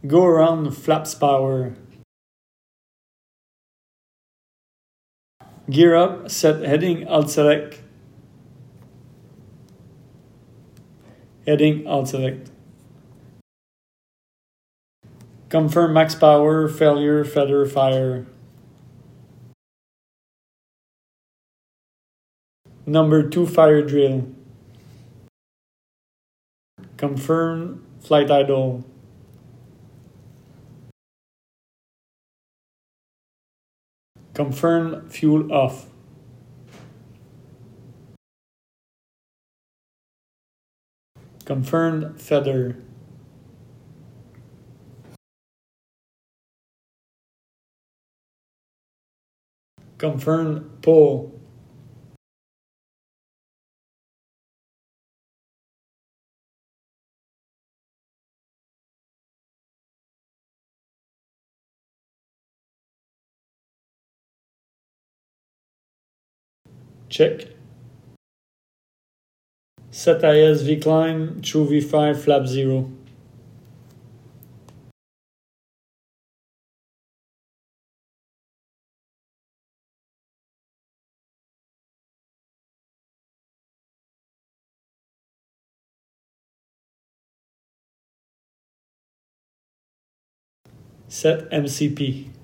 Go around flaps power. Gear up, set heading, alt select. Heading, alt select. Confirm max power, failure, feather, fire. Number 2 fire drill. Confirm flight idle. Confirm fuel off. Confirmed feather. Confirmed pull. Check. Set ISV climb, true V5, flap 0. Set MCP.